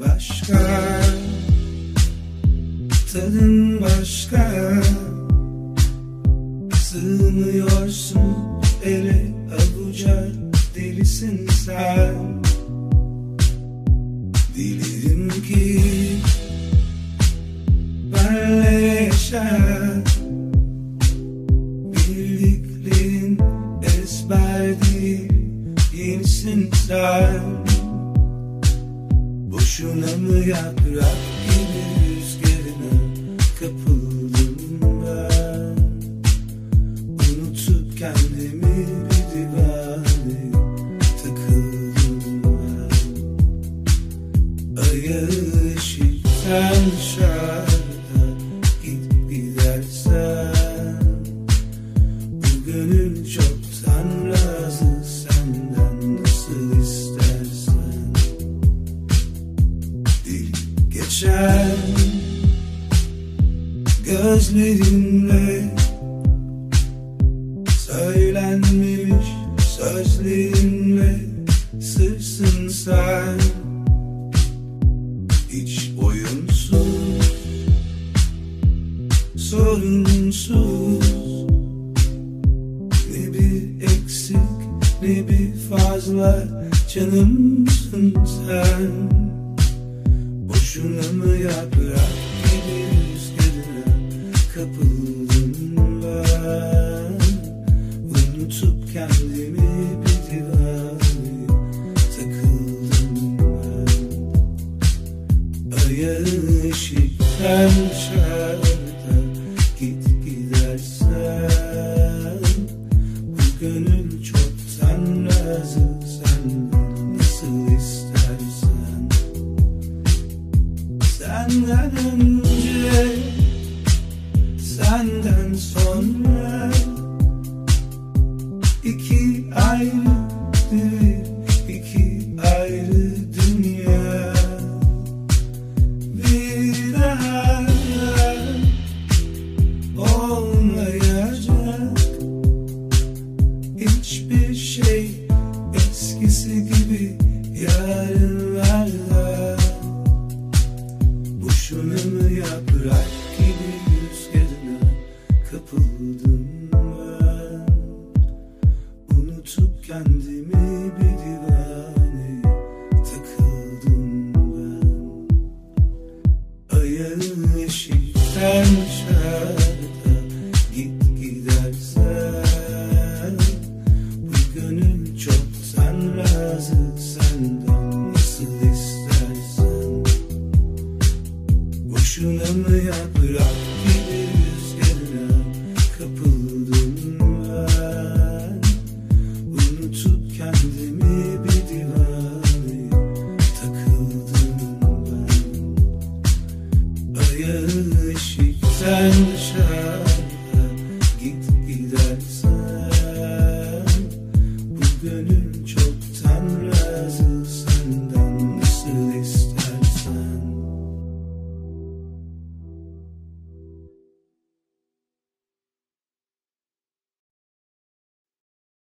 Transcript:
başka, tadın başka. Sığmıyorsun ele avuca, delisin sen. Dilerim ki benle yaşa, bildiklerin ezber değil, yenisin sen. Boşuna mı yaprak gibi rüzgarına kapıldım ben, unutup kendimi bir divane takıldım ben. Ayağı ışıktan dışarıda gidip gidersen, bu gönül çoktan razı senden, nasıl istersen. Dil geçer gözlerinle, söylenmemiş sözlerinle, sırsın sen. Hiç oyunsuz, sorunsuz, ne bir eksik ne bir fazla, canımsın sen. Boşuna mı yaprak gibi rüzgarına kapıldım ben, unutup kendimi bir divane takıldım ben. Ayağı ışıktan dışarıda git gidersen, bu gönül çoktan razı senden, nasıl istersen. Senden önce, senden sonra, iki ayrı devir, iki ayrı dünya. Bir daha olmayacak hiçbir şey eskisi gibi yarınlarda. Boşuna mı yaprak gibi rüzgarına kapıldım ben, unutup kendimi bir divane takıldım ben. Ayağı ışıktan dışarıda git gidersen, bu gönül çoktan razı senden, nasıl istersen. Boşuna mı yaprak gibi rüzgarına kapıldım ben, unutup kendimi bir divane takıldım ben. Ayağı ışıktan dışarıda git gidersen, bu gönül çok